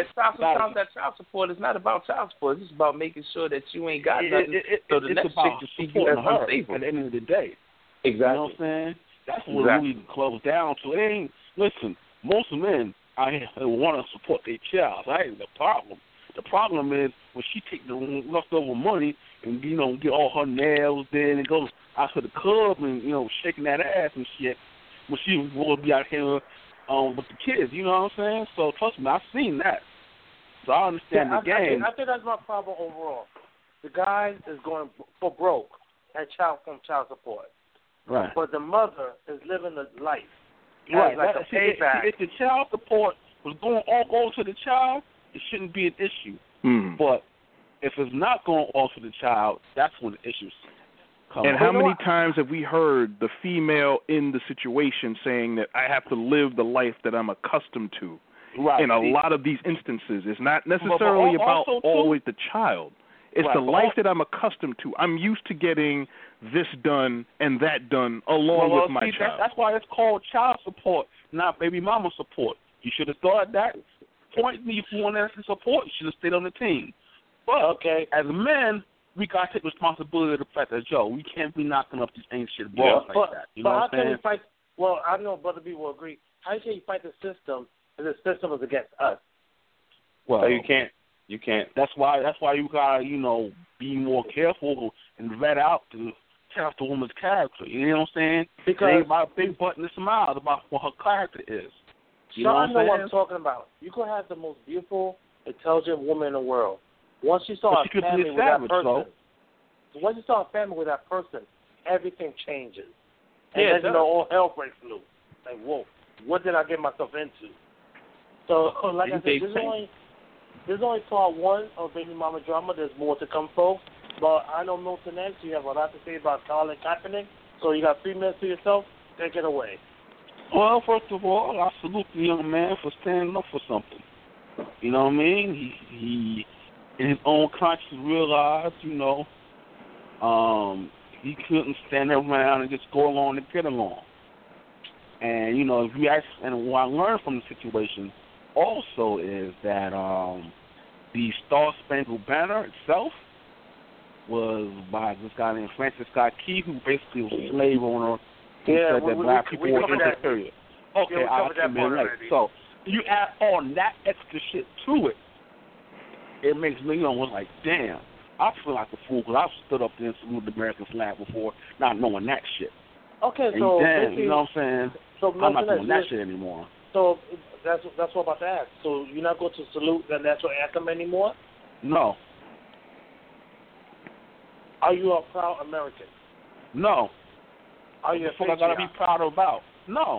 that child support is not about child support. It's about making sure that you ain't got nothing. So the next chick to see you as unstable. At the end of the day. Exactly. You know what I'm saying? That's what it really closed down to. It ain't, listen, most men out here want to support their child. That ain't the problem. The problem is when she take the leftover money and, you know, get all her nails done and goes out to the club and, you know, shaking that ass and shit when she will be out here with the kids, you know what I'm saying? So trust me, I've seen that. So I understand the game. I think that's my problem overall. The guy is going for broke and child support. Right. But the mother is living the life. Right. Like a payback. If the child support was going all go to the child, it shouldn't be an issue. Mm. But if it's not going all to the child, that's when the issues come. And how many times have we heard the female in the situation saying that I have to live the life that I'm accustomed to? Right. In a lot of these instances, it's not necessarily about always the child. It's the life that I'm accustomed to. I'm used to getting this done and that done along with my child. That's why it's called child support, not baby mama support. You should have thought that. Point me if you want to support, you should have stayed on the team. But as men, we got to take responsibility of the fact that, Joe, we can't be knocking up these ancient balls like that. You know what I'm saying? How can we fight? Well, I know Brother B will agree. How can you fight the system if the system is against us? Well, you can't. You can't. That's why you gotta, you know, be more careful and vet out the woman's character. You know what I'm saying? Because it ain't about a big butt and a smile. It's about what her character is. You know what I'm saying? What I'm talking about. You could have the most beautiful, intelligent woman in the world. Once you start a family with that person, once you start a family with that person, everything changes. And then all hell breaks loose. Like, whoa, what did I get myself into? So, like I said, there's only part one of Baby Mama Drama. There's more to come, folks. But I know Milton X, you have a lot to say about Colin Kaepernick. So you got 3 minutes to yourself. Take it away. Well, first of all, I salute the young man for standing up for something. You know what I mean? He in his own conscience realized, you know, he couldn't stand around and just go along to get along. And, you know, if you ask, and what I learned from the situation also is that the Star Spangled Banner itself was by this guy named Francis Scott Key, who basically was a slave owner who said that black people were inferior. Okay, I'll come in later. So you add all that extra shit to it, it makes me, you know, like, damn, I feel like a fool because I've stood up there and saluted the American flag before, not knowing that shit. Okay, and so damn, you know what I'm saying? So I'm not doing that shit anymore. So that's what I'm about to ask. So you're not going to salute the national anthem anymore? No. Are you a proud American? No. Are you a patriot? I gotta be proud about? No.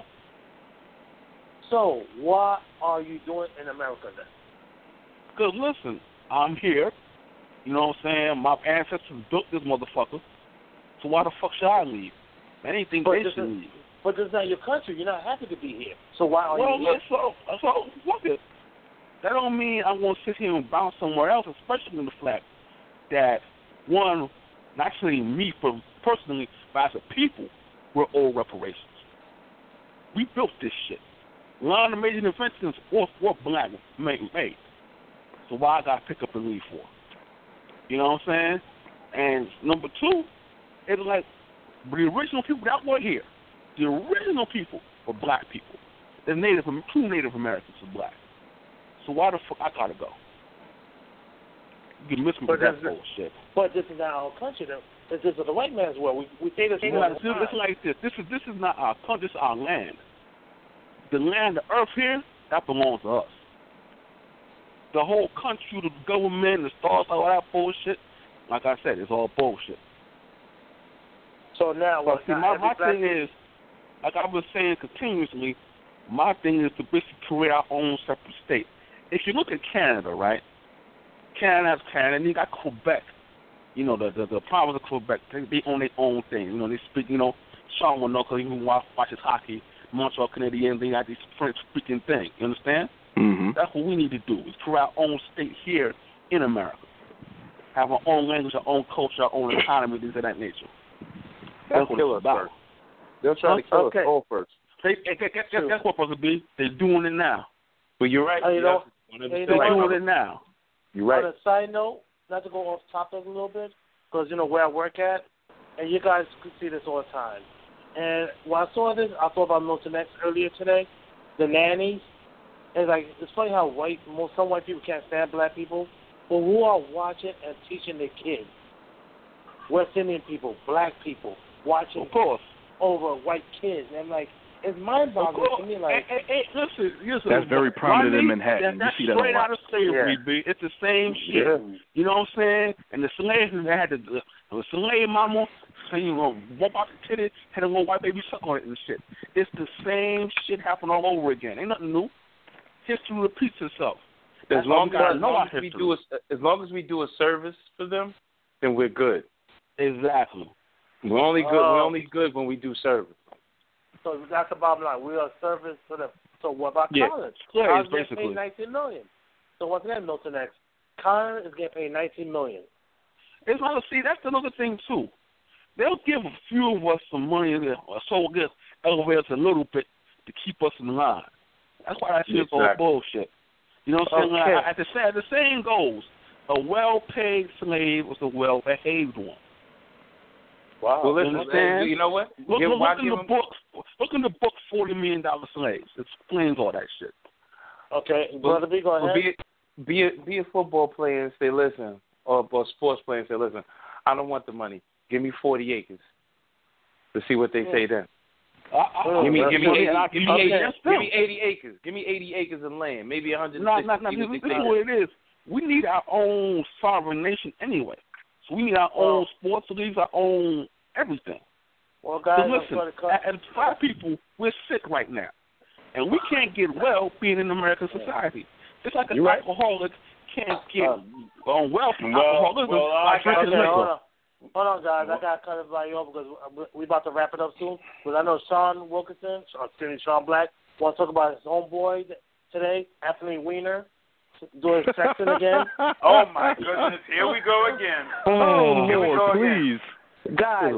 So what are you doing in America then? Because listen, I'm here. You know what I'm saying? My ancestors built this motherfucker. So why the fuck should I leave? Anything they should leave. But this is not your country. You're not happy to be here. So why are you here? So fuck it. That don't mean I'm going to sit here and bounce somewhere else, especially in the fact that, one, not only me personally, but as a people, we're all reparations. We built this shit. A lot of the major inventions were black made. So why I got to pick up and leave for? You know what I'm saying? And number two, it's like the original people that were here, the original people were black people. The two Native Americans are black. So why the fuck I gotta go? You can miss me with that bullshit. But this is not our country, though. This is the white man's world. We say this. It's like this. This is not our country. This is our land. The land, the earth here, that belongs to us. The whole country, the government, the stars, all that bullshit. Like I said, it's all bullshit. So now, my thing is, like I was saying continuously, my thing is to basically create our own separate state. If you look at Canada, right? Canada has Canada, and you got Quebec. You know, the province of Quebec, they own their own thing. You know, they speak, you know, Sean will know because he watches hockey, Montreal Canadiens, they got this French-speaking thing. You understand? Mm-hmm. That's what we need to do, is create our own state here in America. Have our own language, our own culture, our own economy, things of that nature. That's what it's about. They'll try to kill Okay. us all first. That's what supposed to be. They're doing it now. But you're right. You know, They're doing it now. You're right. On a side note, not to go off topic a little bit, because, you know, where I work at, and you guys could see this all the time. And when I saw this, I thought about Milton X earlier today, the nannies. It's like, it's funny how some white people can't stand black people, but who are watching and teaching their kids? West Indian people, black people, watching Of course. over white kids. And I'm like, it's mind-boggling to me. Like, Listen. That's very prominent in Manhattan. That's you see that straight a lot. out of slavery, B. It's the same shit. Yeah. You know what I'm saying? And the slaves had the slave mama saying, what about the titty? Had a little white baby suck on it and shit. It's the same shit happening all over again. Ain't nothing new. History repeats itself. As long as as we do a service for them, then we're good. Exactly. We're only good. We're only good when we do service. so that's the bottom line. We are service for them. So what about college? Slaves, College getting basically. paid $19 million. So once again, Milton X, Colin is getting paid $19 million. It's not, see, that's another thing, too. They'll give a few of us some money, so get elevate us a little bit to keep us in line. That's why that shit's all bullshit. You know what I'm saying? Okay. The saying goes, a well-paid slave was a well-behaved one. Wow. Well, listen, understand? you know what? Look in the book, $40 Million Slaves. It explains all that shit. Okay, Brother B, go ahead. Be a football player and say, listen, or sports player and say, listen, I don't want the money. Give me 40 acres. To see what they say then. Give me 80 acres. Give me 80 acres of land. Maybe 100. This is what it is. We need our own sovereign nation anyway. So we need our own sports leagues, our own everything. Well, guys, so listen, as black people, we're sick right now. And we can't get well being in American society. Just like an alcoholic can't get well from alcoholism by drinking liquor. Hold on, guys. I got to cut everybody off because we're about to wrap it up soon. Because I know Sean Wilkinson, Sean Black, wants to talk about his homeboy today, Anthony Weiner, doing sexting again. Oh, my goodness. Here we go again. Oh, Here we Lord, go please. Again. Guys.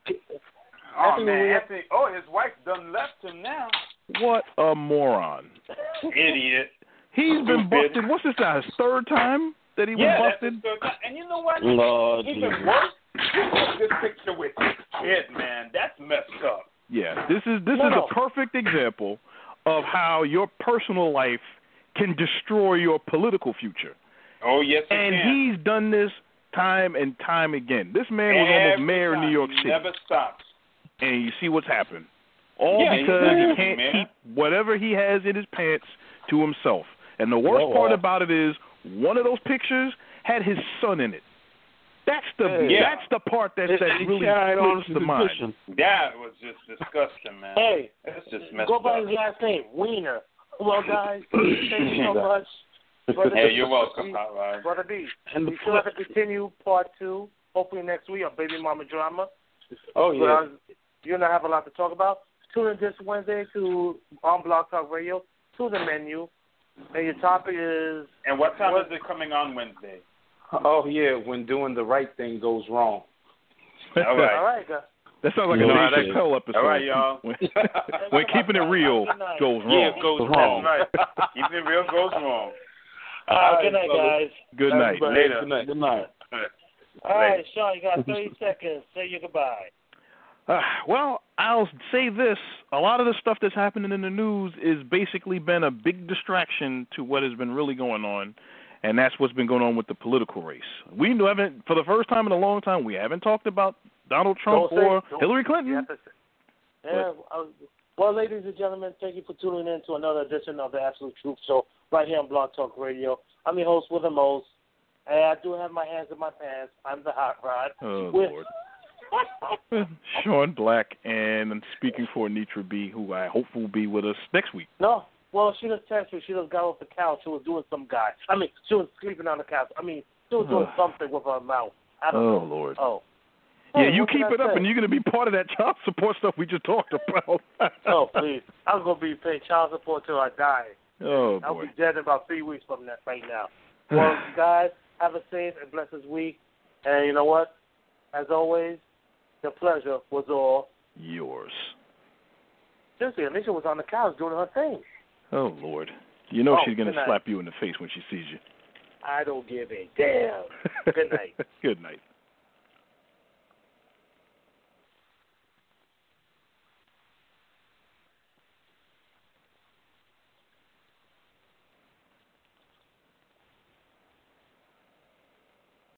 Oh, man. Anthony, his wife done left him now. What a moron. Idiot. He's been busted. What's this now? His third time that he was busted? That's his third time. And you know what? Lord, even worse, this picture with his kid, man. That's messed up. Yeah, this is a perfect example of how your personal life can destroy your political future. Oh, yes, it and can. He's done this time and time again. This man was almost mayor of New York City. Never stops. And you see what's happened. All because he can't keep whatever he has in his pants to himself. And the worst part about it is one of those pictures had his son in it. That's the part that really splits the mind. That was just disgusting, man. Hey, that's just messed go by up. his last name, Weiner. Well, guys, thank you so much. Brother Hey, B, you're welcome, Hotline. Brother B, we still have to continue part 2, hopefully next week, on Baby Mama Drama. Oh, yeah. You and I have a lot to talk about. Tune in this Wednesday on Blog Talk Radio to the menu. And your topic is... And what time is it coming on Wednesday? Oh, yeah, when doing the right thing goes wrong. All right. All right, guys. That sounds like a Dave Chappelle episode. All right, y'all. When keeping it real goes wrong. Yeah, it goes wrong. Right. Keeping it real goes wrong. All right, good night, guys. Good night. Later. Good night. All right, Sean, you got 30 seconds. Say your goodbye. Well, I'll say this. A lot of the stuff that's happening in the news is basically been a big distraction to what has been really going on, and that's what's been going on with the political race. We haven't, for the first time in a long time, we haven't talked about Donald Trump or Hillary Clinton. Well, ladies and gentlemen, thank you for tuning in to another edition of the Absolute Truth Show right here on Blog Talk Radio. I'm your host with the most, and I do have my hands in my pants. I'm the hot rod. Oh, Lord. Sean Black, and I'm speaking for Anitra B., who I hope will be with us next week. No, well, she just texted me. She just got off the couch. She was doing some guy. I mean, she was sleeping on the couch. I mean, she was doing something with her mouth. I don't know. Lord. Oh. Yeah, Hey, you what keep can it I up, say? and you're going to be part of that child support stuff we just talked about. Oh, please. I'm going to be paying child support till I die. Oh, I'll boy. be dead in about 3 weeks from that right now. Well, guys, have a safe and blessed week. And you know what? As always, the pleasure was all yours. Seriously, Alicia was on the couch doing her thing. Oh, Lord. You know she's going good to night. slap you in the face when she sees you. I don't give a damn. Good night. Good night.